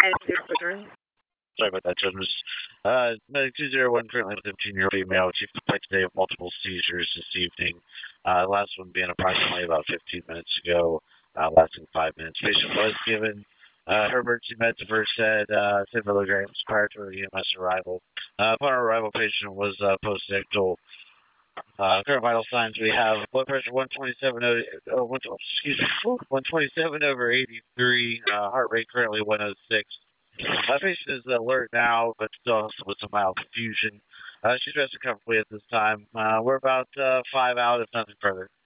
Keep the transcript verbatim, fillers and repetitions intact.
Sorry about that, Judge. Uh, Medic two zero one, currently with a fifteen-year-old female. Chief complaint today of multiple seizures this evening. Uh, last one being approximately about fifteen minutes ago, uh, lasting five minutes. Patient was given uh, her emergency meds of Versed, uh, ten milligrams prior to her E M S arrival. Uh, upon her arrival, patient was uh, post-ictal. Uh, current vital signs, we have blood pressure one twenty-seven, over, oh, one, excuse me, one twenty-seven over eighty-three, uh, heart rate currently one oh six. My patient is alert now, but still with some mild confusion. Uh, she's resting comfortably at this time. Uh, we're about uh, five out, if nothing further.